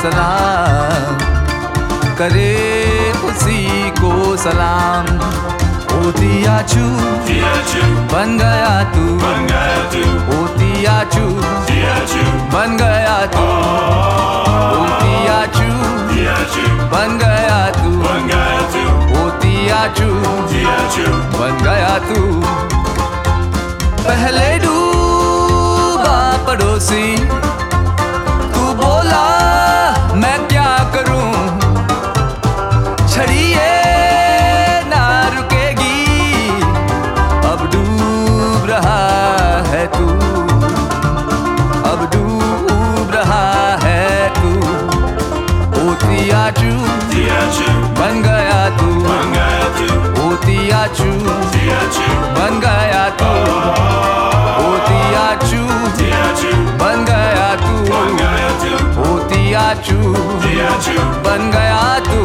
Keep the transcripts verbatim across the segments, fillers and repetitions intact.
सलाम, करे उसी को सलाम। ओ तियाचू बन गया तू, ओ तियाचू बन गया तू, ओ तियाचू बन गया तू, ओ तियाचू बन गया तू। पहले डूबा पड़ोसी, तू बोला मैं क्या करूं, छड़ी ये ना रुकेगी, अब डूब रहा है तू, अब डूब रहा है तू। ओ तियाचू बन गया तू, ओ तियाचू बन गया तू, ओ तियाचू बन गया तू, ओ तियाचू बन गया तू।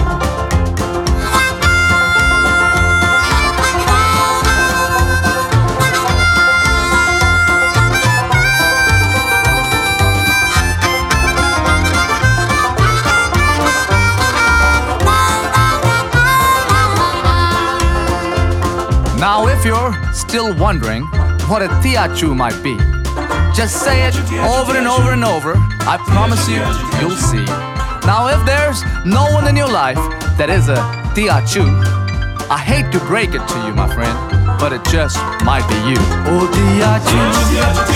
Now if you're still wondering what a tiyachu might be, just say it over and over and over. I promise you, you'll see. Now if there's no one in your life that is a tiyachu, I hate to break it to you, my friend, but it just might be you. Oh tiyachu